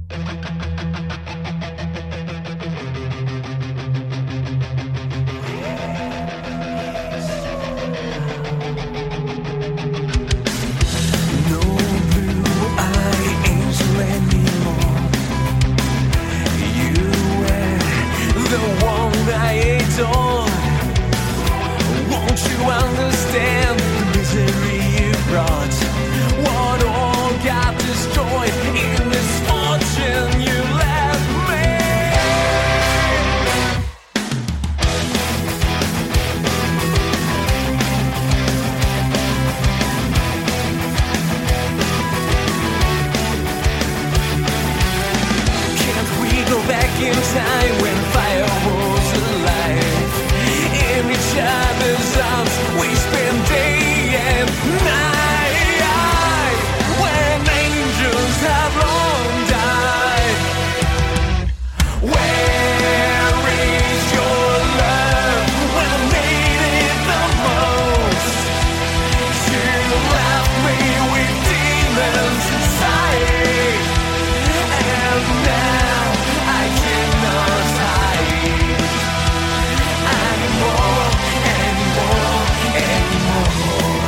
In time when fire was alive, in each other's arms we spend day and night. When angels have long died, where is your love when I made it the most? You left me with demons inside, and now I cannot hide anymore, anymore, anymore.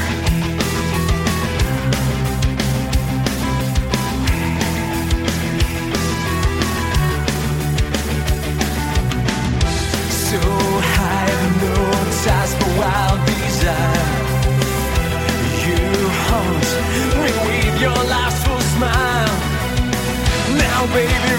So hypnotized by wild desire, you haunt me with your last full smile. Now, baby,